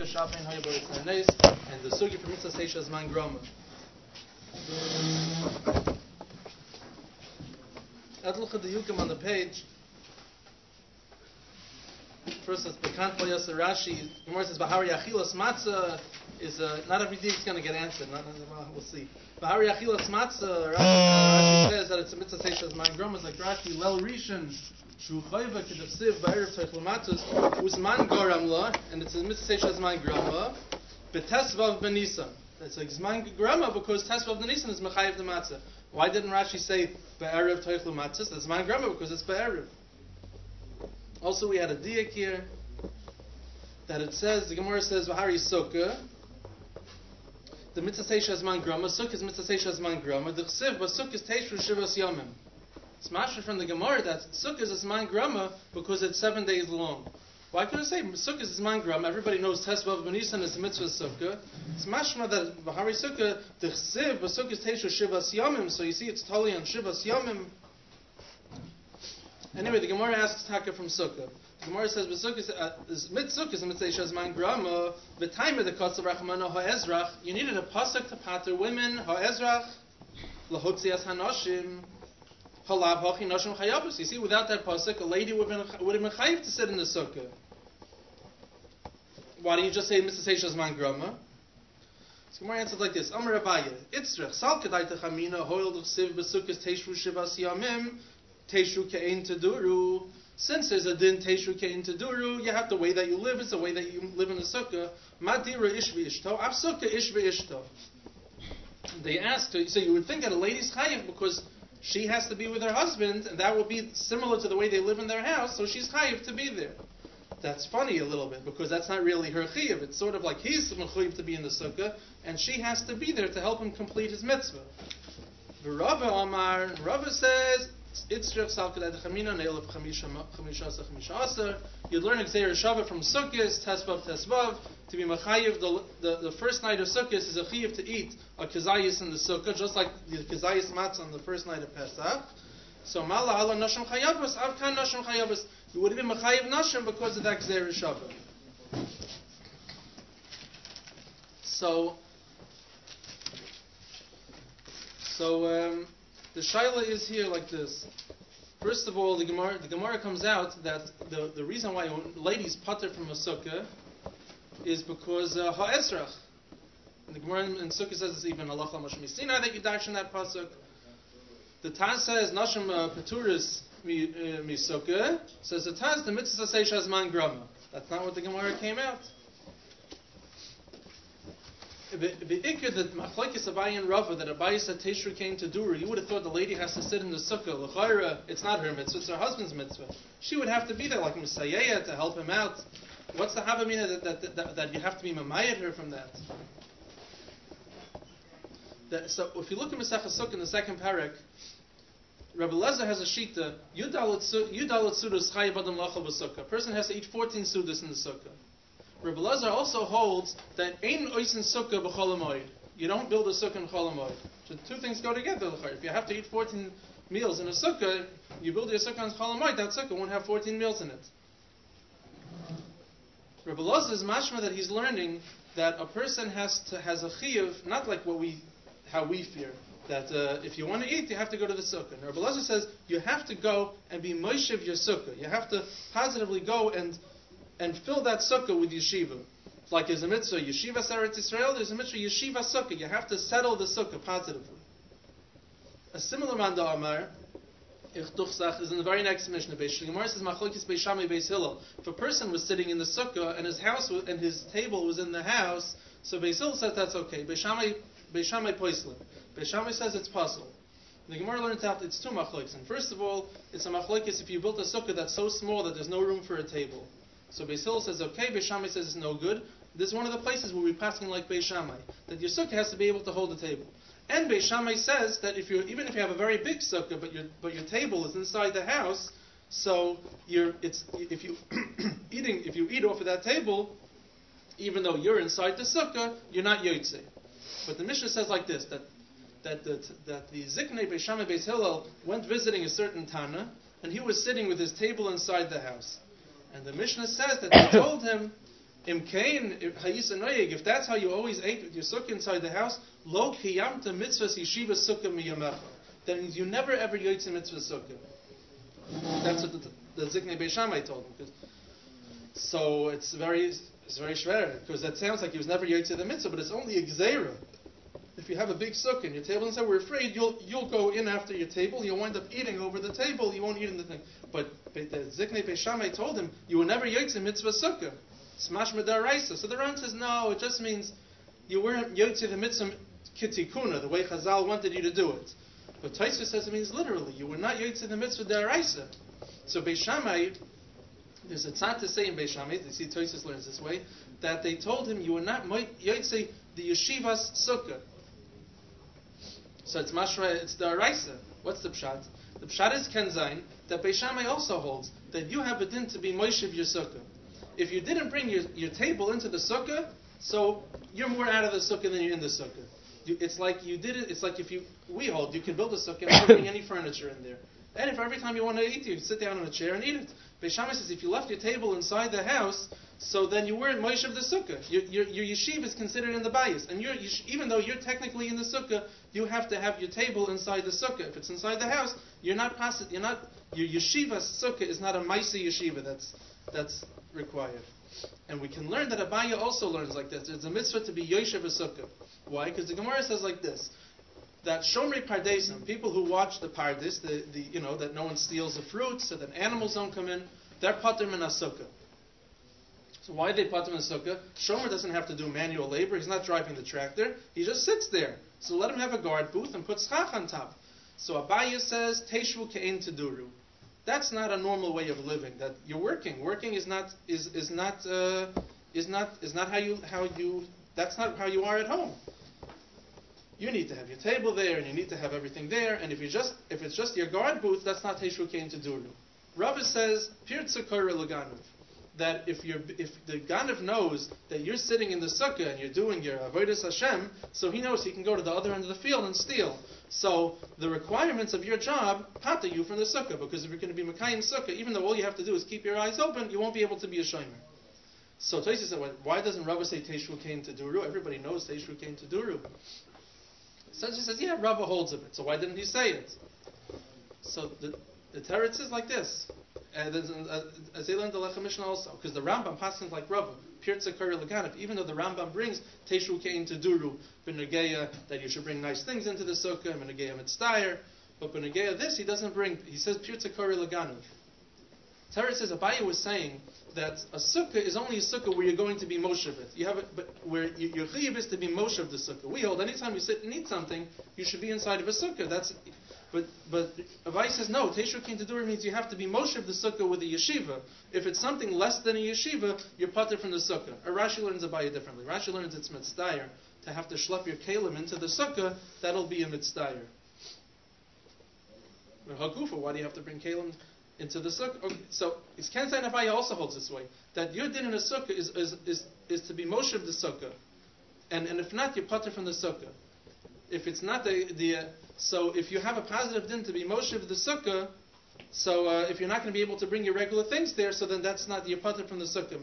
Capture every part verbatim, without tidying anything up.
Shafin Hayabor Nes, and the Sugi for Mitzvah Seisha Zman Groma. Let's look at the Yukim on the page. First, it's Bekant Lo Yasser Rashi. The Gemara says, Bahari Achilas Matzah is uh, not every day it's going to get answered. Not, well, we'll see. Bahari Achilas Matzah, Rashi, uh, Rashi says that it's a Mitzvah Seisha Zman Groma. It's like Rashi, Lel Rishon. Shu Chayva Kedavsiv Ba'erev Teichel Matzos Uzman Goram La, and it's a mitzvah seisha Zman Grama, B'Tesvav B'Nisan. It's like Zman Grama because Tesvav B'Nisan is Mechayev the Matzah. Why didn't Rashi say Ba'erev Teichel Matzos? That's Zman Grama because it's Ba'erev. Also, we had a diak here that it says, the Gemara says V'Hari Sukkah. The mitzvah seisha Zman Grama. Sukkah is mitzvah seisha Zman Grama. The Chsiv B'Sukkah is Teishru Shivas Yomim. It's mashma from the Gemara that Sukkah is Zman Grama because it's seven days long. Why could I say Sukkah is Zman Grama? Everybody knows Tesvav B'Nisan is the mitzvah Sukkah. It's mashma that Bahari Sukkah, the Chsiv, but Sukkah is Teishu Shivas Yomim, so you see it's totally on Shivas Yomim. Anyway, the Gemara asks Taka from Sukkah. The Gemara says, Sukkah is Mitzvah is Mitzvah Zman Grama, the time of the Kotzav Rachmana HaEzrach, you needed a pasuk to pater women, HaEzrach, Lahotzias HaNoshim, Halav Hachi Noshim Chayabus. You see, without that pasuk, a lady would have been, would have been chayiv to sit in the sukkah. Why don't you just say Mitzvah Seisha Zman Grama? So Gemara answers like this: Amar Abaye, Itzrich Sal Kedai Techamina Hoil D'Chsiv B'Sukkos Teishru Shivas Yamim Teishru Ke'ein Teduru. Since there's a din Teishru Ke'ein Teduru, you have the way that you live. It's the way that you live in the sukkah. Madira Ish V'Ishto Av Sukkah Ish V'Ishto. They asked her, so you would think that a lady's chayiv because she has to be with her husband, and that will be similar to the way they live in their house, so she's chayiv to be there. That's funny a little bit, because that's not really her chayiv. It's sort of like he's chayiv to be in the sukkah, and she has to be there to help him complete his mitzvah. Rava Amar, Rava says, you'd learn Xer Shava from Sukkot, Tesvav Tesvav, to be Mechayiv, the, the, the first night of Sukkot is a Chayiv to eat a Kazayis in the Sukkah, just like the Kazayis Matzah on the first night of Pesach. So, Mala Allah Nashim Chayavas, Avkan Nashim Chayavas, you would have been Mechayiv Nashim because of that Xer Shava. So, so, um, the shaila is here like this. First of all, the Gemara, the Gemara comes out that the, the reason why ladies pater from a sukkah is because uh, ha'esrach. And the Gemara in Sukkah says it's even halacha mashmi misina that you darshan that pasuk. The Taz says nashim uh, peturis mi, uh, mi sukkah. Says the Taz the mitzvah seisha zman grama. That's not what the Gemara came out. The ikr that machlokes Abaye and Rava that Abaye said Teishru came to Dura, you would have thought the lady has to sit in the sukkah. L'chayra, it's not her mitzvah, it's her husband's mitzvah. She would have to be there like Messiah to help him out. What's the havamina that, that, that, that, that you have to be mamayat her from that? that? So if you look at Masechah Sukkah in the second parak, Rabbi Lezer has a shita, Yudalat Sudas Chayav Adam Lachal B'Sukkah. A person has to eat fourteen sudas in the sukkah. Rabbi Lezer also holds that ein oisin sukkah b'chol hamoed. You don't build a sukkah in chol hamoed. So two things go together. If you have to eat fourteen meals in a sukkah, you build your sukkah in chol hamoed, that sukkah won't have fourteen meals in it. Rabbi Lezer is mashma that he's learning that a person has to has a chiyuv, not like what we how we fear that uh, if you want to eat, you have to go to the sukkah. And Rabbi Lezer says you have to go and be moishev your sukkah. You have to positively go and and fill that sukkah with yeshiva. It's like there's a mitzvah, yeshiva Eretz Yisrael, there's a mitzvah, yeshiva sukkah. You have to settle the sukkah positively. A similar man to Amar, Ichtuchsach, is in the very next Mishnah. The Gemara says, Machlokes Beis Shammai Beis Hillel. If a person was sitting in the sukkah and his house was, and his table was in the house, so Beis Hillel says that's okay. Beis Shammai, Beis Shammai Poislim. Beis Shammai says it's possible. The Gemara learns out it's two machlokes. And first of all, it's a machlokes if you built a sukkah that's so small that there's no room for a table. So Beis Hillel says okay, Beis Shammai says it's no good. This is one of the places where we're passing like Beis Shammai, that your sukkah has to be able to hold the table. And Beis Shammai says that if you even if you have a very big sukkah, but your but your table is inside the house, so you're it's if you eating if you eat off of that table, even though you're inside the sukkah, you're not yotze. But the Mishnah says like this that that the, that the Ziknei Beis Shammai Beis Hillel went visiting a certain Tana, and he was sitting with his table inside the house. And the Mishnah says that they told him Imkain, if that's how you always ate with your sukkah inside the house, lo kiyamta mitzvahs yeshiva sukkah miyamecha. Then you never ever yotze mitzvah sukkah. That's what the, the Ziknei Beis Shammai told him. So it's very, it's very shver, because that sounds like he was never yotze the mitzvah, but it's only a gzeira. If you have a big sukkah and your table inside, we're afraid you'll you'll go in after your table, you'll wind up eating over the table, you won't eat in the thing. But the Ziknei Beis Shammai told him, you will never yotze mitzvah sukkah. Smash medaraisa. So the Ran says, no, it just means you weren't yotze the mitzvah kitikuna, the way Chazal wanted you to do it. But Tosfos says it means literally, you were not yotze the mitzvah daraisa. So Beis Shammai, there's a tzad to say in Beis Shammai, you see Tosfos learns this way, that they told him you were not yotze the yeshiva's sukkah. So it's mashra, it's daraisa. What's the pshat? The pshat is kenzain that Beis Shammai also holds that you have a din to be moishiv your sukkah. If you didn't bring your, your table into the sukkah, so you're more out of the sukkah than you're in the sukkah. You, it's like you did it. It's like if you we hold you can build a sukkah and not bring any furniture in there. And if every time you want to eat, you sit down on a chair and eat it. Beis Shammai says if you left your table inside the house, so then you weren't moishiv the sukkah. Your, your, your yeshiv is considered in the bayis, and you're, you sh- even though you're technically in the sukkah, you have to have your table inside the sukkah. If it's inside the house, you're not pasit. You're not your yeshiva sukkah is not a maisi yeshiva. That's that's required. And we can learn that Abaya also learns like this. It's a mitzvah to be yoshev a sukkah. Why? Because the Gemara says like this: that shomrei pardesim, people who watch the pardes, the, the you know that no one steals the fruits, so that animals don't come in, they're pater min sukkah. So why they pater min sukkah? Shomer doesn't have to do manual labor. He's not driving the tractor. He just sits there. So let him have a guard booth and put schach on top. So Abaya says teshvu ke'en teduru. That's not a normal way of living. That you're working. Working is not is is not uh, is not is not how you how you. That's not how you are at home. You need to have your table there, and you need to have everything there. And if you just if it's just your guard booth, that's not teshvu ke'en teduru. Rava says pirtza kore leganuv. That if you're if the ganav knows that you're sitting in the sukkah and you're doing your avodas Hashem, so he knows he can go to the other end of the field and steal. So the requirements of your job pater you from the sukkah, because if you're going to be Mekayim sukkah, even though all you have to do is keep your eyes open, you won't be able to be a shomer. So Tosfos said, why doesn't Rava say Teshvu Kein Teduru? Everybody knows Teshvu Kein Teduru. So she says, yeah, Rava holds of it. So why didn't he say it? So the the teretz is like this. And there's as they learned the Lechem Mishnah also, because the Rambam passes like Rava, Pirtza Kari Leganif, even though the Rambam brings Teshvu Kein Teduru, B'Negeya, that you should bring nice things into the sukkah, B'Negeya Mitzdayer, but B'Negeya this, he doesn't bring, he says Pirtza Kari Leganif. Teretz says, Abaya was saying that a sukkah is only a sukkah where you're going to be moshev it. You have it, but where you, your chiyuv is to be moshev the sukkah. We hold anytime you sit and eat something, you should be inside of a sukkah. That's But but Avai says no. Teshvu Kein Teduru means you have to be moshev the sukkah with a yeshiva. If it's something less than a yeshiva, you're pater from the sukkah. Or Rashi learns Abaya differently. Rashi learns it's mitzdayer to have to schlep your kalim into the sukkah. That'll be a mitzdayer. Hagufa, why do you have to bring kalim into the sukkah? Okay, so it's Kensai Abaya also holds this way, that your din in a sukkah is is is, is to be moshev the sukkah, and and if not, you're pater from the sukkah. If it's not the the uh, so if you have a positive din to be moshev the sukkah, so uh, if you're not going to be able to bring your regular things there, so then that's not your pater from the sukkah.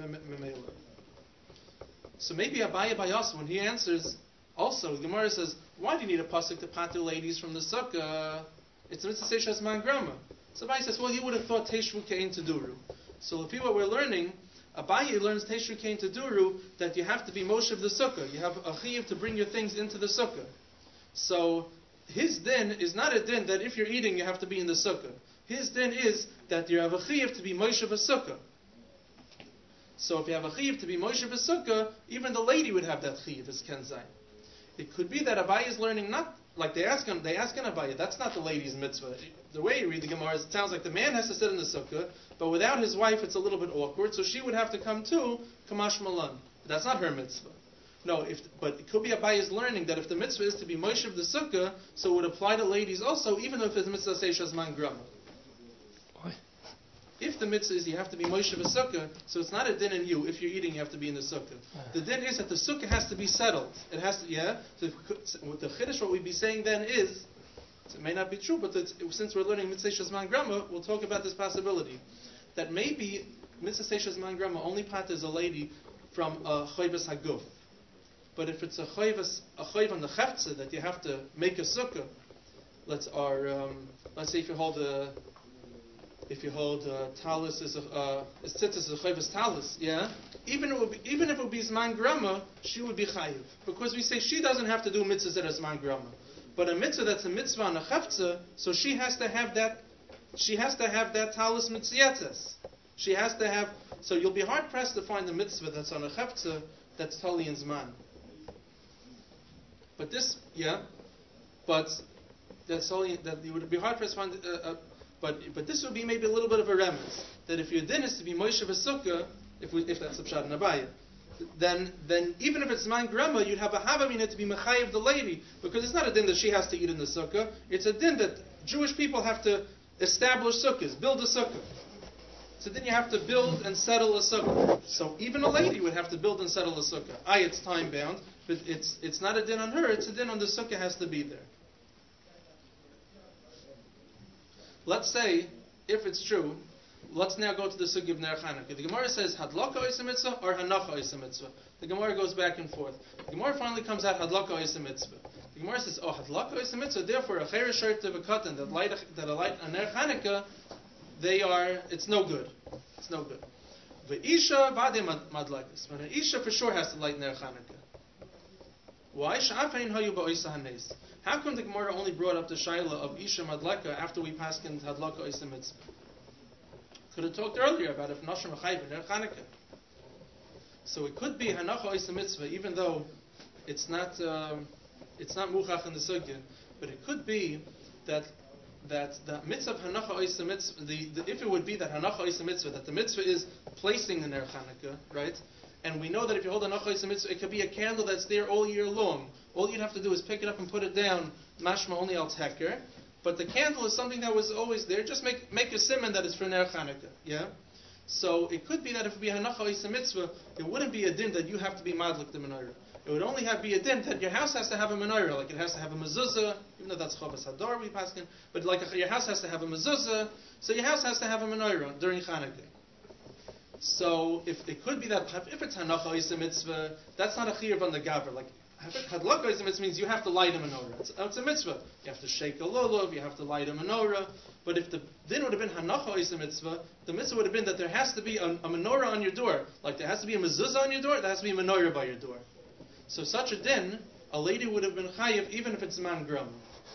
So maybe Abaya Bayas, when he answers, also the Gemara says, why do you need a pasuk to pater ladies from the sukkah? It's a mitzvah seishas man grama. So Abaya says, well, you would have thought teshvu kein teduru. So the people we're learning, Abaya learns teshvu kein teduru, that you have to be moshev the sukkah. You have a chiyuv to bring your things into the sukkah. So his din is not a din that if you're eating you have to be in the sukkah. His din is that you have a chiyuv to be moshev a sukkah. So if you have a chiyuv to be moshev a sukkah, even the lady would have that chiyuv as kenzai. It could be that Abaya is learning not like they ask him. They ask him Abaya. That's not the lady's mitzvah. The way you read the Gemara, it sounds like the man has to sit in the sukkah, but without his wife, it's a little bit awkward. So she would have to come too, kamash malan. But that's not her mitzvah. No, if but it could be Abaya's learning that if the mitzvah is to be moshev the sukkah, so it would apply to ladies also, even if it's mitzvah seishas man grama. If the mitzvah is you have to be moshev a sukkah, so it's not a din in you. If you're eating, you have to be in the sukkah. The din is that the sukkah has to be settled. It has to, yeah. So with the chiddush, what we'd be saying then is, it may not be true, but since we're learning mitzvah shazman grama, we'll talk about this possibility that maybe mitzvah shazman grama only patters a lady from a chayvus haguf. But if it's a chayvus, a chayv on the chefza that you have to make a sukkah, let's or um, let's say if you hold a if you hold uh, talus is a uh, is tzitzis is a chayvus talus, yeah. Even it would be, even if it would be zman grama, she would be chayiv because we say she doesn't have to do mitzvahs that are zman grama, but a mitzvah that's a mitzvah on a chefza, so she has to have that. She has to have that talus mitzvietes. She has to have. So you'll be hard pressed to find a mitzvah that's on a chefza that's totally in zman. But this, yeah, but that's only that you would be hard pressed to find. Uh, uh, but but this would be maybe a little bit of a remez that if your din is to be Moshe v'sukkah, if we, if that's the pshat in Abayah, then then even if it's man grandma, you'd have a havamina to be mechayiv the lady because it's not a din that she has to eat in the sukkah. It's a din that Jewish people have to establish sukkahs, build a sukkah. So then you have to build and settle a sukkah. So even a lady would have to build and settle a sukkah. Aye, it's time bound, but it's it's not a din on her. It's a din on the sukkah has to be there. Let's say, if it's true, let's now go to the sugi of Ner Chanukah. The Gemara says, Hadlaka oisa mitzvah or Hanacha oisa mitzvah. The Gemara goes back and forth. The Gemara finally comes out, Hadlaka oisa mitzvah. The Gemara says, oh, Hadlaka oisa mitzvah, therefore, a cheresh shirt of a katan that light that a light on Ner Chanukah, they are, it's no good. It's no good. Ve'isha vade madlakis. But an Isha for sure has to light Ner Chanukah. Why? Sha'afein hayu ba'oisa hanes. How come the Gemara only brought up the shaila of Isha Madlaka after we passed in Hadlaka Oisa Mitzvah? Could have talked earlier about if Nashim Achayv Ner Chanukah. So it could be Hanacha Oisa Mitzvah, even though it's not um, it's not Muchach in the Sugya, but it could be that that the mitzvah of Hanacha Oisa Mitzvah, the, the, if it would be that Hanacha Oisa Mitzvah, that the mitzvah is placing the Ner Chanukah, right? And we know that if you hold a Hanacha Oisa Mitzvah, it could be a candle that's there all year long. All you'd have to do is pick it up and put it down, mashma only al teker. But the candle is something that was always there. Just make make a simon that is for Ner Chanukah. Yeah? So it could be that if it be Hanacha Oisa Mitzvah, there wouldn't be a din that you have to be madlik the menorah. It would only have be a din that your house has to have a menorah, like it has to have a mezuzah, even though that's Chavas Hadar we pass in, but like a, your house has to have a mezuzah, so your house has to have a menorah during Chanukah. So if it could be that if it's Hanacha Oisa Mitzvah, that's not a chiyuv on the gaver. Like Hadlaka Oisa Mitzvah means you have to light a menorah. It's, it's a mitzvah. You have to shake a lulav, you have to light a menorah. But if the din would have been Hanacha Oisa Mitzvah, the mitzvah would have been that there has to be a, a menorah on your door. Like there has to be a mezuzah on your door, there has to be a menorah by your door. So such a din, a lady would have been chayiv even if it's man gram.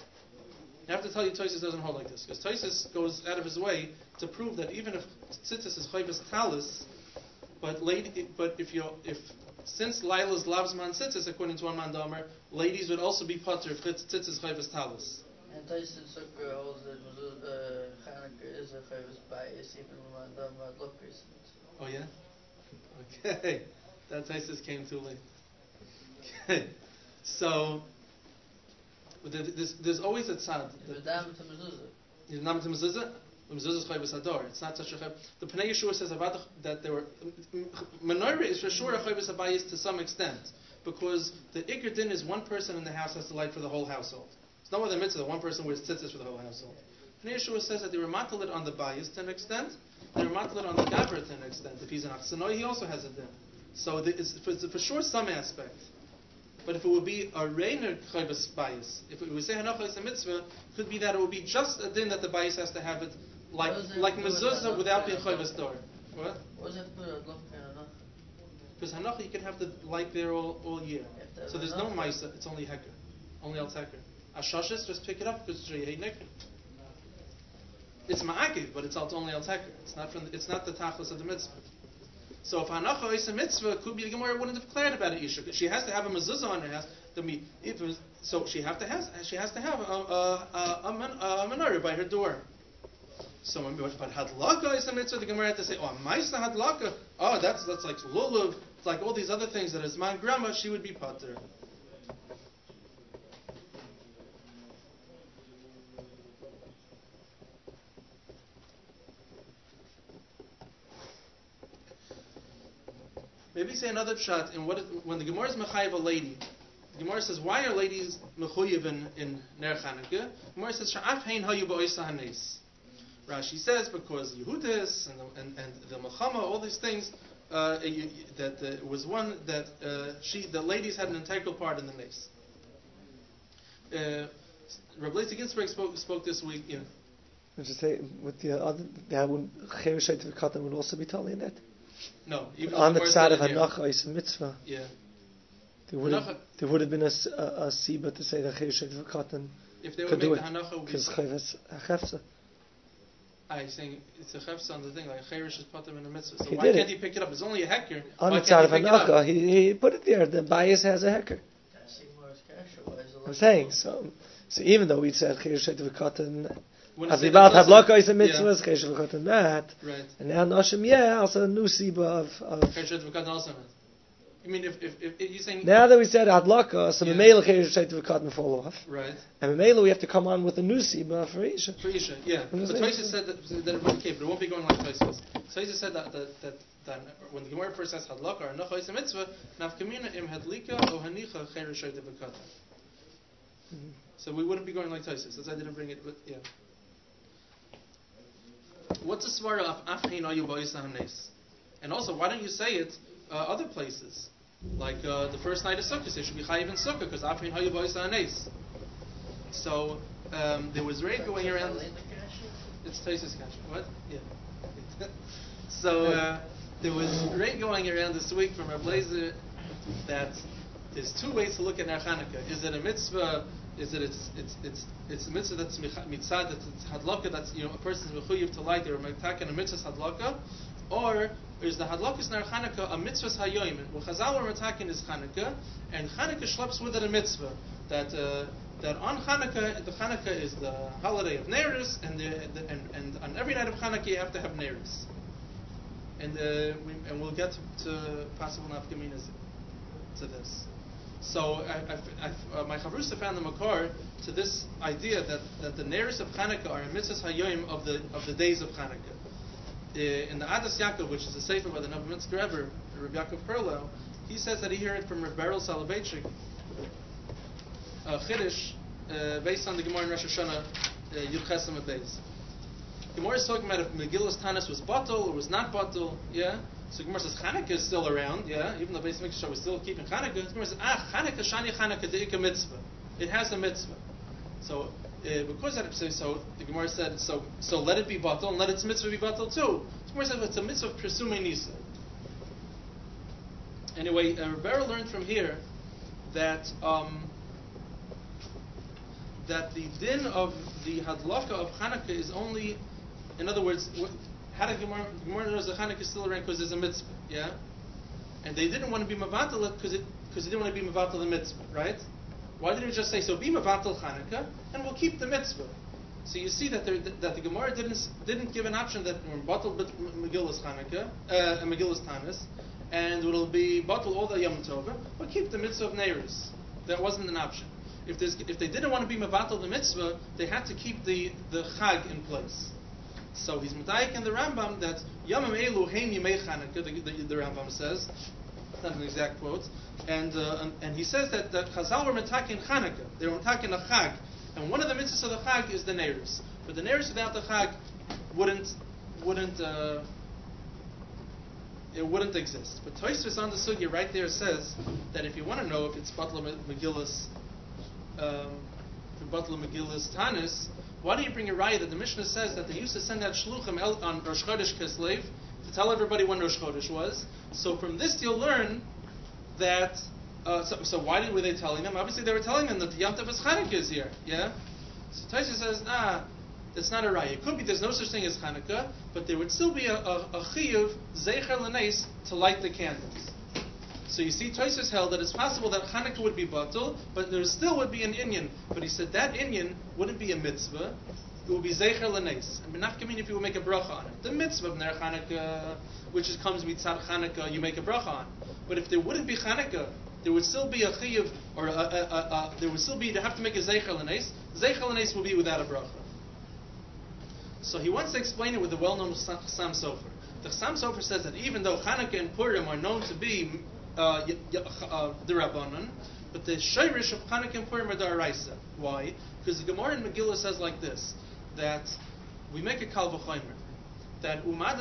I have to tell you, Tosfos doesn't hold like this, because Tosfos goes out of his way to prove that even if tzitzis is chayvus talis, but lady, but if you if since Lila's lavzman tzitzis, according to one man damer, ladies would also be potter if tzitzis is chayvus talis. And Tosfos also holds that Chanukah is a chayvus bias, even when man damer look recent. Oh yeah, okay, that Tosfos came too late. Okay, so. There's, there's always a tzad. The dam to mezuzah. The dam to mezuzah. The mezuzah is chayvus hador. It's not such a chayv. The Pnei Yeshua says about that there were menorah is for sure a chayvus habayis to some extent because the ikar din is one person in the house has to light for the whole household. It's not other mitzvah. One person wears tzitzis for the whole household. Pnei Yeshua says that they were matalit on the bayis to an extent. They were matalit on the gaver to an extent. If he's an achsanoi, he also has a din. So the, it's, for, it's for sure some aspect. But if it would be a reiner chayvus bayis, if we would say Hanacha Oisa Mitzvah, could be that it would be just a din that the bayis has to have it like like mezuzah without being chayvus door. What? What does that have to do with Hanacha? Because Hanacha you can have the light there all, all year. So there's no ma'isa, it's only heker, only al teker. Ashashis, just pick it up because it's yehei neker. It's ma'akiv, but it's only al teker. It's not from the, it's not the tachlis of the mitzvah. So if Hanacha Oisa Mitzvah could be the Gemara wouldn't have declared about it Isha. She has to have a mezuzah on her house. To be, if it was, so she have to has she has to have a, a, a, a, man, a menorah by her door. So when but Hadlaka Oisa Mitzvah, the Gemara had to say, oh, Maisa Hadlaka, oh, that's that's like lulav, it's like all these other things that is man grandma, she would be pater. Maybe say another pshat in what it, when the Gemara is mechayiv a lady. The Gemara says, why are ladies mechuyev in, in Ner Chanukah? The Gemara says, Sha'af hein hayu ba'oisa hanes. Rashi says because Yehudis and the, and, and the Melchama, all these things, uh, you, that uh, was one that uh, she, the ladies had an integral part in the mace. Uh, Rabbi Leitzi Ginsburg spoke, spoke this week. You know, Would you say with the other, that would Cheresh of Katan would also be telling that? no, even On the side of here. Hanacha is a mitzvah. Yeah. There would have, Hanacha- there would have been a, s- a, a siba to say that Cheresh of Katan If they would could make do the it hanacha, because we, Cheresh Chefsa. I saying it's a chefsa on the thing, like cherish is patam in a mitzvah. So He why did can't it. he pick it up? It's only a hecker. On Why the side can't of he pick it up? Hanacha, he, he put it there. The bias has a hecker. I'm saying so. So even though we said Cheresh of Katan, Wouldn't as say we that about doesn't- Hadlaka is a mitzvah, yeah. Cheresh of Katan that, Right. and now Nashim yeah, also a new siba of. of Cherish is patam also. I mean, if if, if, if you're saying now that we said Hadlaka, so Yeah. Memela Cheresh of Katan fall off, right and Memela we have to come on with a new siba for Isha. for Isha, yeah. What But is it? Tosha said that, that it would okay, but it won't be going like Tosha. Tosha said that that, that that when the Gemara first says hadlaka or hanacha is a mitzvah, nafkamina im hadlika o hanicha cherish is patam. So we wouldn't be going like Tosha. That's why I didn't bring it. But yeah. What's the svara of afhein ayu ba'isa hanes? And also, why don't you say it uh, other places? Like uh, the first night of Sukkot, it should be chayiv in Sukkot because afhein ayu ba'isa hanes. So um, there was rain going around. It's Taisus Kash. What? Yeah. so uh, there was rain going around this week from Rabbi Blazer that there's two ways to look at Ner Chanukah. Is it a mitzvah? Is it it's it's it's it's a mitzvah that's mitzvah that's it's hadlaka that's you know a person's mechuyev to light or metaken a mitzvah hadlaka, or is the hadlakas Ner Chanukah a mitzvah hayoyim? Well, Chazal or metaken is Chanukah, and Chanukah schleps with it a mitzvah that. Uh, That on Hanukkah, the Hanukkah is the holiday of Neiros, and, the, the, and and on every night of Hanukkah you have to have Neiros. And uh, we, and we'll get to, to possible nafkaminas to this. So I, I, I, uh, my chavrusa found the makar to this idea that, that the Neiros of Hanukkah are a mitzvahs hayoim of the of the days of Hanukkah. Uh, in the Adas Yaakov, which is a sefer by the Novominsk Rebbe, Rabbi Yaakov Perlow, he says that he heard it from Reb Beryl Soloveitchik. Uh, Chiddush, uh, based on the Gemara in Rosh Hashanah, Yud Chesem Beis. Gemara is talking about if Megillus Tanis was batul or was not batul, yeah. So Gemara says Chanukah is still around, yeah. Even though Beis Mikdash was still keeping Chanukah, Gemara says ah Chanukah Shani Chanukah Deika Mitzvah. It has a mitzvah. So uh, because that so, so the Gemara said so so let it be batul and let its mitzvah be batul too. So Gemara says well, it's a mitzvah of presuming nisa. Anyway, uh, Rebbe learned from here that. Um, that the din of the hadlaka of Hanukkah is only, in other words, how did Gemara Gemara knows that Hanukkah is still around because there's a mitzvah, yeah? And they didn't want to be mavatal because it because they didn't want to be mavatal the mitzvah, right? Why didn't it just say so be mavatal Hanukkah and we'll keep the mitzvah? So you see that there, that the Gemara didn't didn't give an option that we're batal Megillus Hanukkah, uh, Megillus Tanis, and it'll be batal all the Yom Tova, but keep the mitzvah of Neiros. That wasn't an option. If, if they didn't want to be mevatel the mitzvah, they had to keep the, the chag in place. So he's medayik in the Rambam that Yamim Elu Heim Yimei Chanukah, the, the, the Rambam says, it's not an exact quote, and, uh, and and he says that the Chazal were metakin Chanukah, they were metakin a chag, and one of the mitzvahs of the chag is the Neiros. But the Neiros without the chag wouldn't wouldn't uh, it wouldn't exist. But Tosfos on the sugya right there says that if you want to know if it's Batla Megillus Um, for Batla Megillus Tanis, why do you bring a raya that the Mishnah says that they used to send out shluchim el, on Rosh Chodesh Kislev to tell everybody when Rosh Chodesh was? So from this you'll learn that. Uh, so, so why did, were they telling them? Obviously they were telling them that the Yom Tov is Chanukah is here. Yeah. So Taisha says, nah, that's not a raya. It could be there's no such thing as Chanukah, but there would still be a, a, a chiyuv zecher l'neis to light the candles. So you see, Tosfos held that it's possible that Hanukkah would be batul, but there still would be an inyan. But he said that inyan wouldn't be a mitzvah; it would be zeicher l'neis. And benafkamin if you would make a bracha on it. The mitzvah of Ner Hanukkah, which is, comes mitzad Hanukkah, you make a bracha on. But if there wouldn't be Hanukkah, there would still be a chiyuv, or a, a, a, a, there would still be to have to make a zeicher l'neis. Zeicher l'neis will be without a bracha. So he wants to explain it with the well-known Chassam Sofer. The Chassam Sofer says that even though Hanukkah and Purim are known to be Uh, y- y- uh, the Rabbanon, but the Shayrish of Chanukah and Purim are Daraisa. Why? Because the Gemara in Megillah says like this, that we make a Kal V'chomer, that Umadach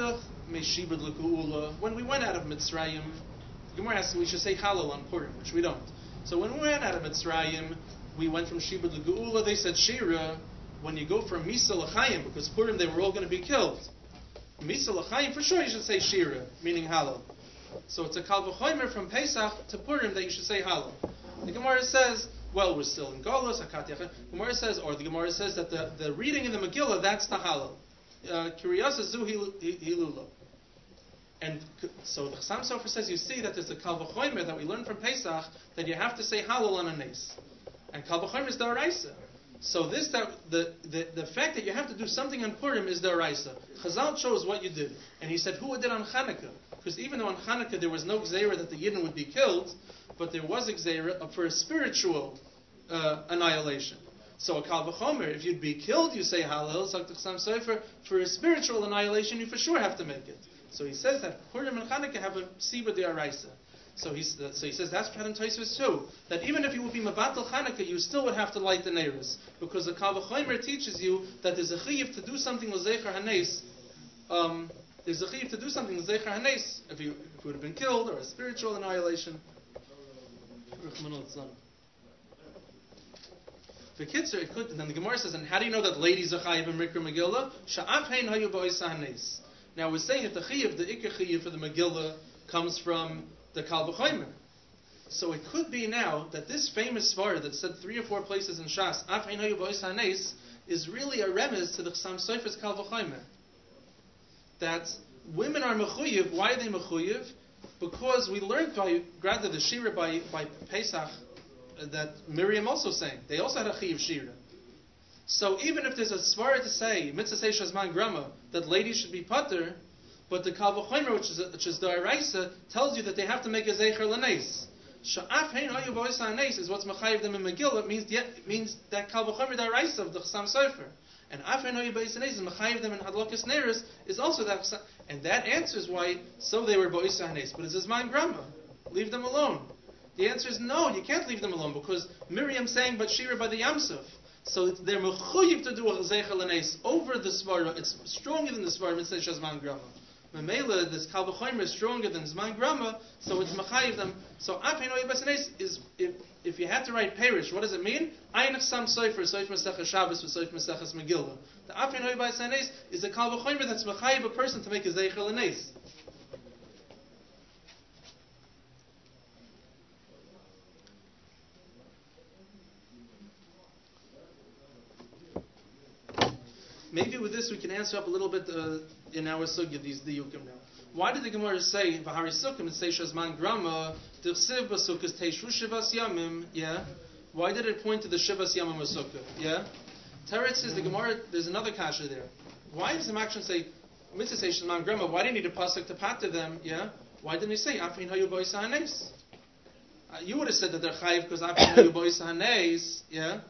Meshibud L'Ku'ula, when we went out of Mitzrayim, the Gemara asks we should say Halal on Purim, which we don't. So when we went out of Mitzrayim, we went from Shibud L'Geula, they said Shira, when you go from Misa L'Chaim, because Purim they were all going to be killed. Misa L'Chaim, for sure you should say Shira, meaning Halal. So it's a Kal V'chomer from Pesach to Purim that you should say Halal. The Gemara says, well, we're still in Golos, Hakat Yachid. The Gemara says, or the Gemara says that the, the reading in the Megillah, that's the Halal. Kiryasa Zu Hilula. And so the Chassam Sofer says, you see that there's a Kal V'chomer that we learned from Pesach, that you have to say Halal on a Nes. And Kal V'chomer is Da'araisa. So this, that, the, the, the fact that you have to do something on Purim is Da'araisa. Chazal chose what you did. And he said, who did on Chanukah? Because even though on Chanukah there was no Gzeira that the Yidden would be killed, but there was a Gzeira for a spiritual uh, annihilation. So a Kal V'chomer, if you'd be killed, you say Halal. Sagt the Chassam Sofer, for a spiritual annihilation, you for sure have to make it. So he says that Purim and Chanukah have a Siba D'Araisa. So he, so he says that's Pshat in Tosfos too. That even if you would be Mabatal Chanukah, you still would have to light the Neiros. Because the Kal V'chomer teaches you that there's a Chiyuv to do something L'Zecher Hanes. Um, there's a Chiyuv to do something L'Zecher Hanes. If you, if you would have been killed, or a spiritual annihilation. The kids it could. Then the Gemara says, and how do you know that ladies are chayiv in Mikra Megillah? Sha'af hein hayu ba'oisa hanes. Now we're saying that the chiyuv, the ikar chiyuv for the Megillah, comes from the Kal V'chomer. So it could be now that this famous svara that said three or four places in Shas, af hein hayu ba'oisa hanes, is really a remez to the Chassam Sofer's Kal V'chomer. That women are mechuyev. Why are they mechuyev? Because we learned by rather the shira by by Pesach that Miriam also sang. They also had a chiyuv shira. So even if there's a svara to say mitzvah say shazman grama that ladies should be pater, but the Kal V'chomer, which is which is the Da'araisa, tells you that they have to make a zecher l'nes. Sha'af hein hayu ba'oisa hanes is what's mechayiv them in Megillah. It means it means that Kal V'chomer Da'araisa of the Chassam Sofer. And af hein hayu ba'oisa hanes is mechayiv them in hadlokas neiros is also that. And that answers why so they were ba'oisa hanes. But it's zman grama. Leave them alone. The answer is no, you can't leave them alone because Miriam sang but Shira by the Yamsuf. So it's, they're mechuyev to do a zecher l'nes over the svara. It's stronger than the svara mitzvah shazman grama. Memela, this Kal V'chomer is stronger than zman grama, so it's mechayev them. So af hein hayu ba'oisa hanes is if if you had to write perish, what does it mean? Ein Chassam Sofer Soif Masechah Shabbos with Soif Masechas Megillah. The af hein hayu ba'oisa hanes is a Kal V'chomer that's mechayev a person to make a zecher l'nes. Maybe with this we can answer up a little bit uh, in our sugya, these diyukim now. Why did the Gemara say, V'hari sukkim, and say shazman grama, d'chsiv b'sukkos teishu shivas yamim, yeah? Why did it point to the shivas yamim sukkah, yeah? Teretz says the Gemara, there's another kasha there. Why does the Makshon say, mitzvah say shazman grama, why do you need a pasuk to pater them, yeah? Why didn't he say, afin hayu ba'oisa hanes? Uh, you would have said that they're chayiv because afin hayu ba'oisa hanes, yeah?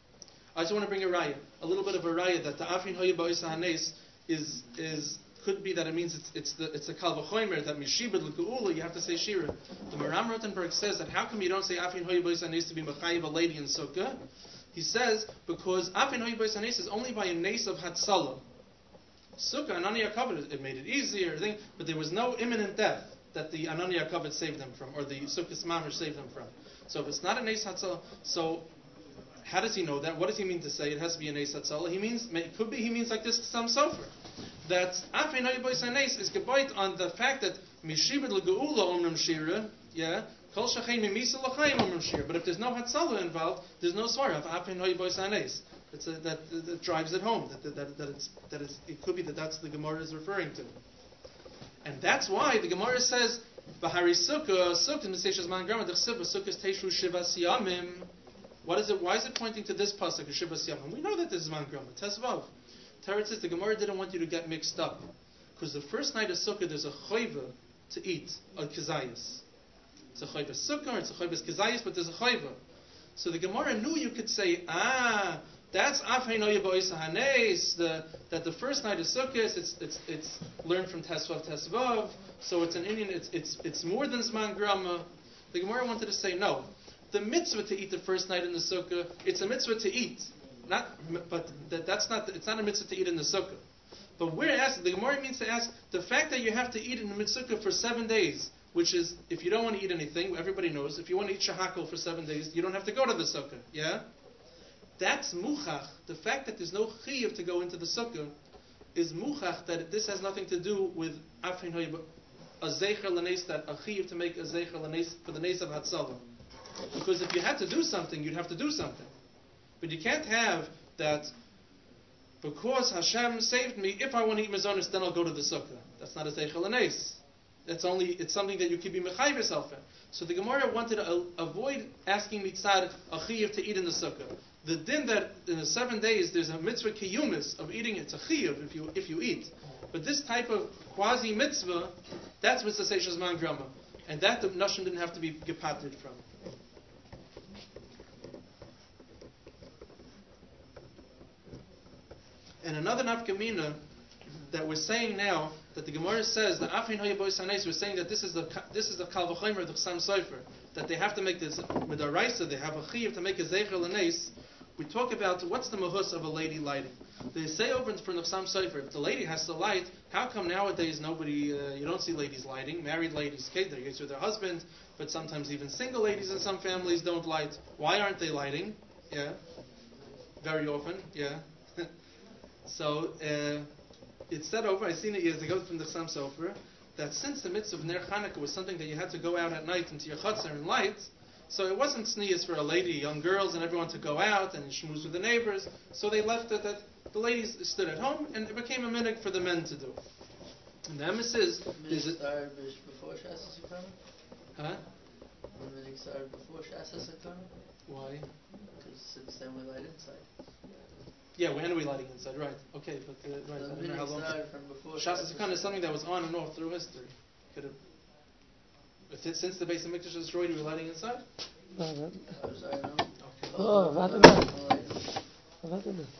I just want to bring a raya, a little bit of a raya that the afin hayu ba'oisa hanes is is could be that it means it's it's the it's a Kal V'chomer that mishibud l'ku'ula you have to say shira. The Maram Rotenberg says that how come you don't say afin hayu ba'oisa hanes to be mechayiv a lady in sukkah? He says because afin hayu ba'oisa hanes is only by a nes of hatzalah. Sukkah Anani HaKavod it made it easier, thing, but there was no imminent death that the Anani HaKavod saved them from, or the Sukkah's Mamash saved them from. So if it's not a nes hatzalah, so how does he know that? What does he mean to say it has to be a Nes Hatzalah? He means, it could be, he means like this Chassam Sofer. That Af hein hayu ba'oisa hanes is gebayt on the fact that Mishibud l'geula omrim shira, yeah, Kol shechein mimisa l'chaim omrim shira. But if there's no Hatzalah involved, there's no svara of Af hein hayu ba'oisa hanes. It's a, that, that, that drives it home. That, that, that, it's, that it's, it could be that that's the Gemara is referring to. And that's why the Gemara says, V'hari sukkah, sukkah, Miseshas man grama, d'chsiv, sukkah's teishu shivas yamim. What is it? Why is it pointing to this pasuk, Shivas Yamim? We know that this is man grama. Tesvav. Teretz says the Gemara didn't want you to get mixed up because the first night of Sukkah there's a chayva to eat a kizayis. It's a chayva sukkah, it's a chayva kizayis, but there's a chayva. So the Gemara knew you could say, ah, that's af hein hayu ba'oisa hanes. The that the first night of Sukkah it's it's it's learned from Tesvav Tesvav. So it's an Indian. It's it's it's more than zman grama. The Gemara wanted to say no. The mitzvah to eat the first night in the sukkah, it's a mitzvah to eat, not, but that, that's not. It's not a mitzvah to eat in the sukkah. But we're asking, the Gemara means to ask, the fact that you have to eat in the mitzvah for seven days, which is, if you don't want to eat anything, everybody knows, if you want to eat shahakal for seven days, you don't have to go to the sukkah, yeah? That's muchach. The fact that there's no chiyuv to go into the sukkah is muchach, that this has nothing to do with afin hoyib, a zecher l'neis, that a chiyuv to make a zecher l'neis for the neis of Hatzalah. Because if you had to do something, you'd have to do something. But you can't have that, because Hashem saved me, if I want to eat mazonis, then I'll go to the sukkah. That's not a zecher l'neis. It's only, it's something that you could be mechayiv yourself in. So the Gemara wanted to uh, avoid asking mitzad a chiyuv to eat in the sukkah. The din that in the seven days there's a mitzvah kiyumis of eating, it's a chiyuv if you if you eat. But this type of quasi mitzvah, that's mitzvah seishas man grama, and that the nashim didn't have to be gepated from. And another nafkamina that we're saying now, that the Gemara says that afin hayabois hanes, we're saying that this is the this is the kal v'chomer, the Chassam Sofer, that they have to make this midaraisa, they have a chiyuv to make a zecher l'nes. We talk about what's the mahus of a lady lighting. They say over from the Chassam Sofer, if the lady has to light, how come nowadays nobody, uh, you don't see ladies lighting? Married ladies, okay, they're used with their husband, but sometimes even single ladies in some families don't light. Why aren't they lighting? Yeah, very often. Yeah. So. Uh, It's said over, I seen it years ago from the Chassam Sofer, that since the mitzvah of Ner Chanukah was something that you had to go out at night into your chutzner and light, so it wasn't sneeze for a lady, young girls, and everyone to go out and schmooze with the neighbors, so they left it that the ladies stood at home, and it became a minhag for the men to do. And the emes is... is it, before Shas Sakana? Huh? The minhag started before Shas Sakana? Why? Because since then we light inside. Yeah, when are we lighting inside? Right. Okay, but uh, right. I don't know how long. Shas Sakana is something that was on and off through history. Could have. If it, since the base of Mikdash was destroyed, are we lighting inside? No, no. Okay. Oh, warte mal. Warte mal.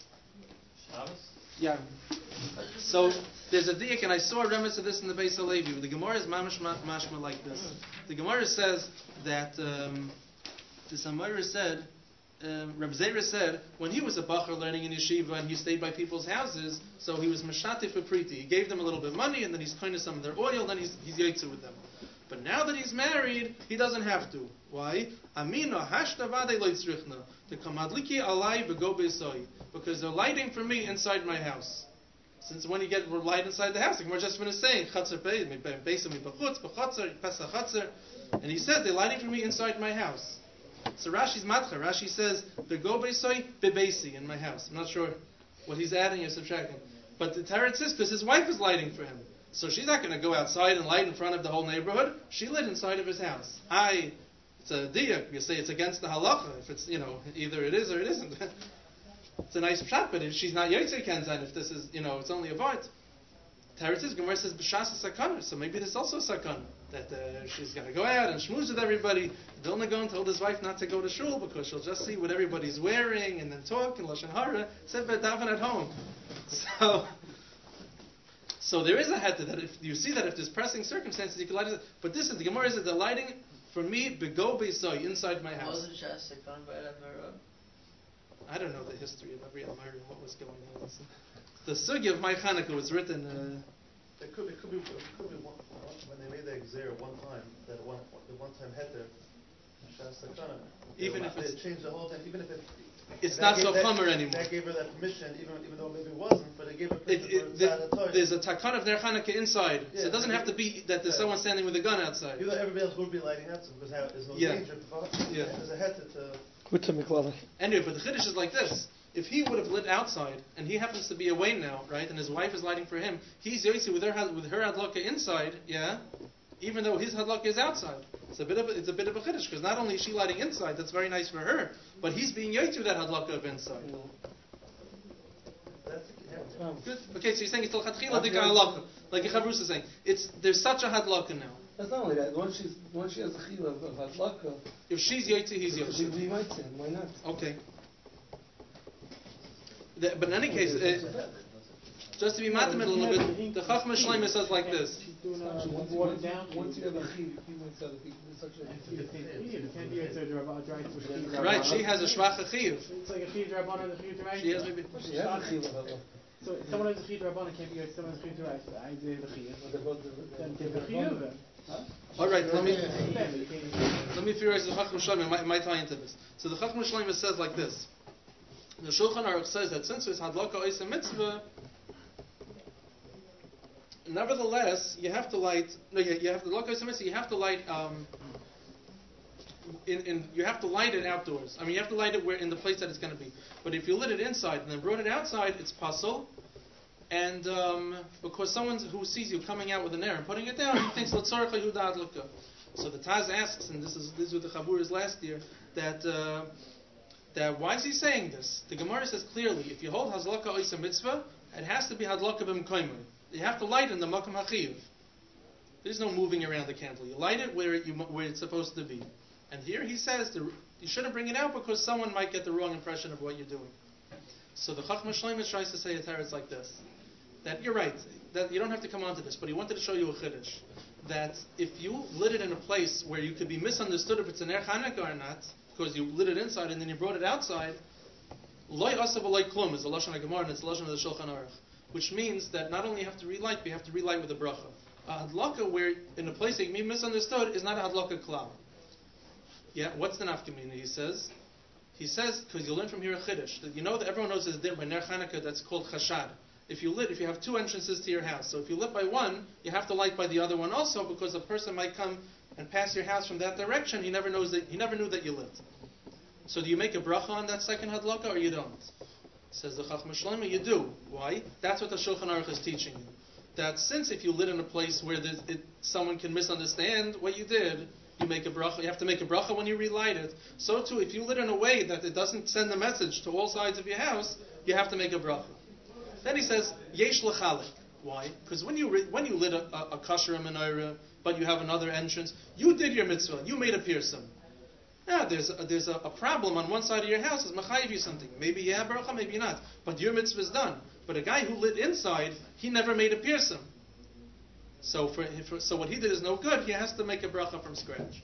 Yeah. So there's a diak, and I saw a remnants of this in the Beis Halevi. The Gemara is mamash mashma like this. The Gemara says that um, the Samara said. Um, Reb Zera said when he was a bacher learning in yeshiva and he stayed by people's houses, so he was mashatif for priti. He gave them a little bit of money and then he's kind of some of their oil, then he's he's yotze with them. But now that he's married, he doesn't have to. Why? Amino hashtavade loitzrichna to kamadliki alai bego beisoi, because they're lighting for me inside my house. Since when you get light inside the house, like we're just finished saying chatzer beisami bechutz bechutzer pesach chatzer, and he said they're lighting for me inside my house. So Rashi's matcha. Rashi says bego beisoi bebeisi in my house. I'm not sure what he's adding or subtracting, but the Teretz is because his wife is lighting for him, so she's not going to go outside and light in front of the whole neighborhood. She lit inside of his house. I, it's a diyak. You say it's against the halacha. If it's, you know, either it is or it isn't. It's a nice pshat, but if she's not yotze kenzan, if this is, you know, it's only a vart. Teretz is Gemara says b'shas sakana, so maybe there's also a sakana that uh, she's going to go out and schmooze with everybody. Vilna Gaon told his wife not to go to shul because she'll just see what everybody's wearing and then talk and lashon hara. Said daven at home. So, so there is a heter that if you see that if there's pressing circumstances, you can light it. But this is the Gemara is that the lighting for me bego beisoi inside my house. Wasn't Shas Sakana by Admirah? I don't know the history of every Amari and what was going on. The sugya of my Chanukah was written. Uh, It could, it could be, it could be one, when they made the exer one time, that one, the one time heter, Shas Sakana. Even if it's they changed the whole thing, even if it, it's not so chomer anymore. That gave her that permission, even even though maybe it wasn't, but it gave her It, permission. it, the, there's a takan of their Chanukah inside, yeah, so it doesn't have to be that there's yeah. someone standing with a gun outside. Even though everybody else would be lighting out, because there's no Yeah. danger. Yeah. There's a heter to. Anyway, but the chiddush is like this. If he would have lit outside, and he happens to be away now, right, and his wife is lighting for him, he's yotze with her with her hadlaka inside, yeah, even though his hadlaka is outside. It's a bit of a, it's a bit of a chiddush because not only is she lighting inside, that's very nice for her, but he's being yotze with that hadlaka of inside. That's, yeah. Oh. Good. Okay, so you're saying it's still chatchila dika hadlaka, like Chavrus is saying. It's there's such a hadlaka now. That's not only that. Once she's once she has a chila of hadlaka, If she's yotze, he's yotze. we might say, why not? Okay. The, but in any case, uh, just to be mathematic a little bit, the Chachma Shleima says like this. Once you have a chila, you might say that it's such a Right, she has a shvacha chiyuv. It's like a chiyuv rabbanan and a chiyuv She has maybe. She has a chila. So someone who's a chiyuv rabbanon can't be like someone who's a chiyuv raisa. I do the chiyuv. Then take the chiyuv. All right, let me let me theorize the Chacham Shlomo. It might, might tie into this. So the Chacham Shlomo says like this. The Shulchan Aruch says that since it's hadlaka oisa mitzvah, nevertheless you have to light. No, you, you have to hadlaka oisa mitzvah. You have to light. Um, in, in you have to light it outdoors. I mean, you have to light it where in the place that it's going to be. But if you lit it inside and then brought it outside, it's pasul. And um, because someone who sees you coming out with an air and putting it down, he thinks l'tzorach yehuda adlaka. So the Taz asks, and this is this is what the Chabur is last year, that uh, that why is he saying this? The Gemara says clearly, if you hold hazlaka oisa mitzvah, it has to be hadlaka b'mkoymer. You have to light in the makam hachiv. There's no moving around the candle. You light it where it, you, where it's supposed to be. And here he says the, you shouldn't bring it out because someone might get the wrong impression of what you're doing. So the Chacham Shlomo tries to say a teretz like this. That you're right, that you don't have to come on to this, but he wanted to show you a chiddush. That if you lit it in a place where you could be misunderstood if it's an Er Chanukah or not, because you lit it inside and then you brought it outside, loy asav loy klum is the Lashon HaGemara and it's the Lashon of the Shulchan Aruch. Which means that not only you have to relight, but you have to relight with a bracha. A hadlaka where in a place that you can be misunderstood is not a hadlaka klal. Yeah, what's the nafkamina? He says, he says, because you learn from here a chiddush, that you know that everyone knows there's a din by Ner Chanukah that's called chashad. If you lit, if you have two entrances to your house, so if you lit by one, you have to light by the other one also, because a person might come and pass your house from that direction. He never knows that he never knew that you lit. So do you make a bracha on that second hadlaka or you don't? Says the Chacham Shlomo, you do. Why? That's what the Shulchan Aruch is teaching you. That since if you lit in a place where it, someone can misunderstand what you did, you make a bracha. You have to make a bracha when you relight it. So too, if you lit in a way that it doesn't send a message to all sides of your house, you have to make a bracha. Then he says, Yesh l'chalik. Why? Because when you when you lit a, a, a kasher menorah, but you have another entrance, you did your mitzvah. You made a pirsum. Now there's a, there's a, a problem on one side of your house. Is machayiv you something? Maybe you have bracha, maybe not. But your mitzvah is done. But a guy who lit inside, he never made a pirsum. So for, for so what he did is no good. He has to make a bracha from scratch.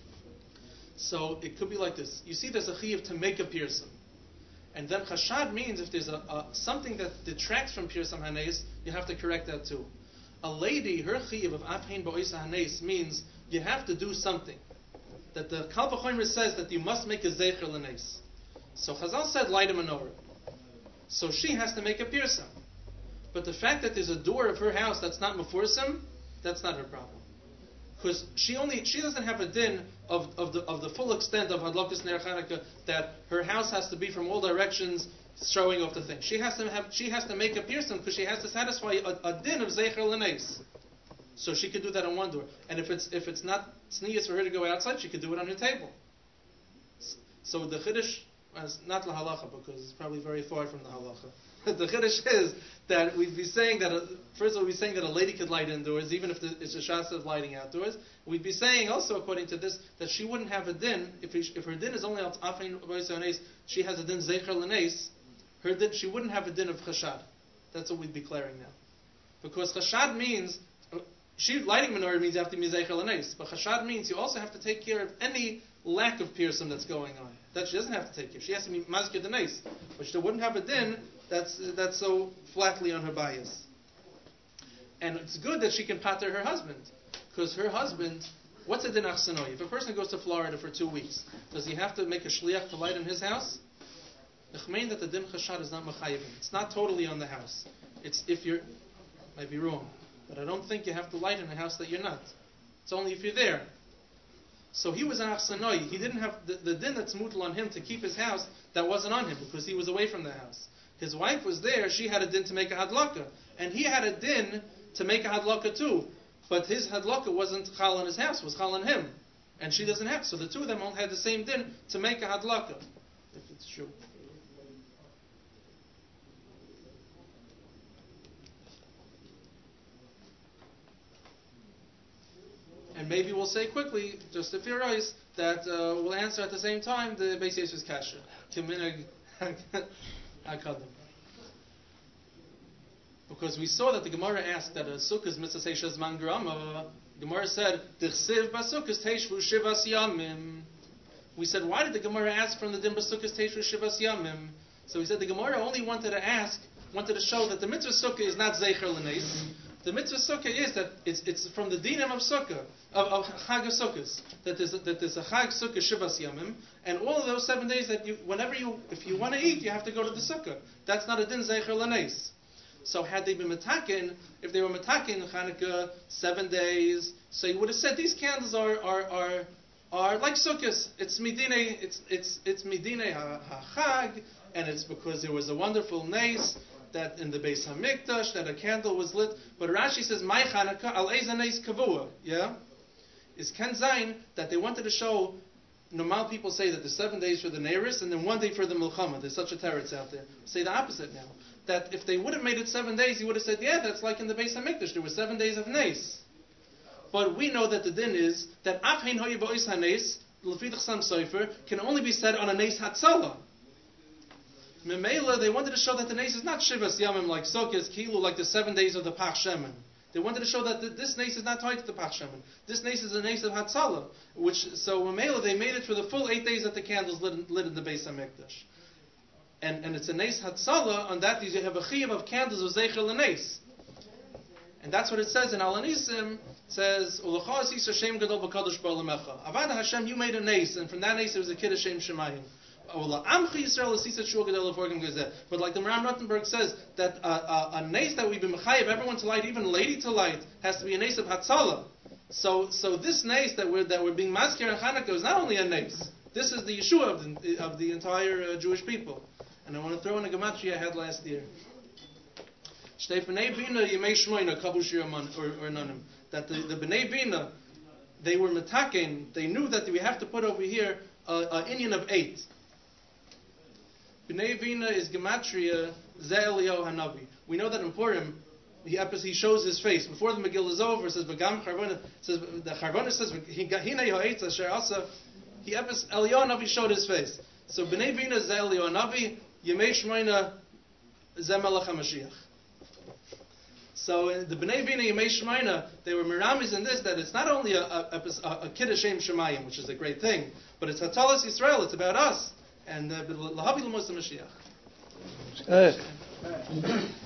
So it could be like this. You see, there's a chiyuv to make a pirsum. And then chashad means if there's a, a something that detracts from pirsum hanes, you have to correct that too. A lady, her chiyuv of afhein ba'oisa hanes means you have to do something. That the Kal V'chomer says that you must make a zecher l'nes. So Chazal said light a menorah. So she has to make a pirsum. But the fact that there's a door of her house that's not mefursum, that's not her problem. Because she only she doesn't have a din of, of the of the full extent of hadlakas ner Chanukah that her house has to be from all directions showing off the thing. She has to have she has to make a pirsum because she has to satisfy a, a din of zecher l'nes. So she could do that on one door. And if it's if it's not tznius for her to go outside, she could do it on her table. So the chiddush is not la halacha because it's probably very far from the halacha. The chiddush is that we'd be saying that a, first of all we'd be saying that a lady could light indoors even if the, it's a shas of lighting outdoors. We'd be saying also according to this that she wouldn't have a din if he, if her din is only al afein ba'oisa hanes, she has a din zecher l'nes. Her din she wouldn't have a din of chashad. That's what we'd be declaring now, because chashad means. She, lighting menorah means you have to be zecher l'nes, but chashad means you also have to take care of any lack of pirsum that's going on. That she doesn't have to take care. She has to be mazkir d'nes, but she wouldn't have a din that's that's so flatly on her bias. And it's good that she can pater her husband, because her husband, what's a din achsanoi? If a person goes to Florida for two weeks, does he have to make a shliach to light in his house? Nechmein that the din chashad is not machayivim. It's not totally on the house. It's if you're, might be wrong. But I don't think you have to light in a house that you're not. It's only if you're there. So he was an achsanoi. He didn't have the, the din that's mutal on him to keep his house. That wasn't on him because he was away from the house. His wife was there. She had a din to make a hadlaka, and he had a din to make a hadlaka too. But his hadlaka wasn't chal on his house; it was chal on him, and she doesn't have. So the two of them all had the same din to make a hadlaka, if it's true. And maybe we'll say quickly, just to theorize, that uh, we'll answer at the same time the Beis Yosef's kasha. Kiminag Hakadim. Because we saw that the Gemara asked that a sukkah is mitzvah seishes man grama. Gemara said, "Dichsiv basukkah teishvu shivas yamim." We said, why did the Gemara ask from the din basukkah teishvu shivas yamim? So we said the Gemara only wanted to ask wanted to show that the mitzvah sukkah is not zeicher l'neis. The mitzvah sukkah is that it's it's from the dinim of sukkah of, of Chag of Sukkos, that there's a, that there's a Chag Sukkah Shivas Yamim, and all of those seven days that you whenever you if you want to eat you have to go to the sukkah. That's not a din zeicher l'neis. So had they been metakin, if they were metakin Chanukah seven days, so you would have said these candles are are are, are like sukkahs. It's midine, it's it's it's midine ha-chag, and it's because there was a wonderful nes that in the Beis Hamikdash that a candle was lit. But Rashi says my Chanukah al eiza nes kavua, yeah, is Ken Zayin that they wanted to show. Normal people say that there's seven days for the Neiris and then one day for the Milchama. There's such a teretz out there. Say the opposite now. That if they would have made it seven days, he would have said, yeah, that's like in the Beis Hamikdash. There were seven days of Nes. But we know that the din is that Af Hein Hoye Ba'is HaNes, L'Fridach Sam Sofer, can only be said on a Nes Hatzala. Memela, they wanted to show that the Nes is not Shivas Yamim like Sukkot, Kilu, like the seven days of the Pach Shemen. They wanted to show that th- this Nes is not tied to the Pach Shemen. This Nes is a Nes of Hatzala. Which, so Memela, they made it for the full eight days that the candles lit in, lit in the Beis Hamikdash. And, and it's a Nes Hatzala, on that you have a chiyuv of candles of Zeicher L'Nes. And that's what it says in Al-Anisim. It says, Ulucha Asis Hashem Gadol B'Kadosh Ba'Olamecha. Avada Hashem, you made a Nes, and from that Nes there was a Kid Hashem Shemayim. But like the Maram Rottenberg says, that uh, uh, a Nes that we've been mechayev everyone to light, even lady to light, has to be a Nes of Hatzala. So so this Nes that we're, that we're being maskir in Hanukkah is not only a Nes. This is the Yeshua of the, of the entire uh, Jewish people. And I want to throw in a gematria I had last year. That the, the B'nai Bina, they were metaken, they knew that we have to put over here an Indian of eight. B'nai Bina is gematria Ze Eliyahu Hanavi. We know that in Purim, he, he shows his face. Before the Megillah is over, it says, V'gam Charvona, says, the Charvona says, Hina Yohetz Asher Asa, he Eliyahu Hanavi showed his face. So B'nai Bina Ze Eliyahu Hanavi, Yemei Shmoina Ze Melech HaMashiach. So in the B'nai Bina Yemei Shmoina, they were miramis in this, that it's not only a, a, a, a Kid Hashem Shemayim, which is a great thing, but it's Hatalas Yisrael, it's about us. And L'havi L'mos HaMashiach.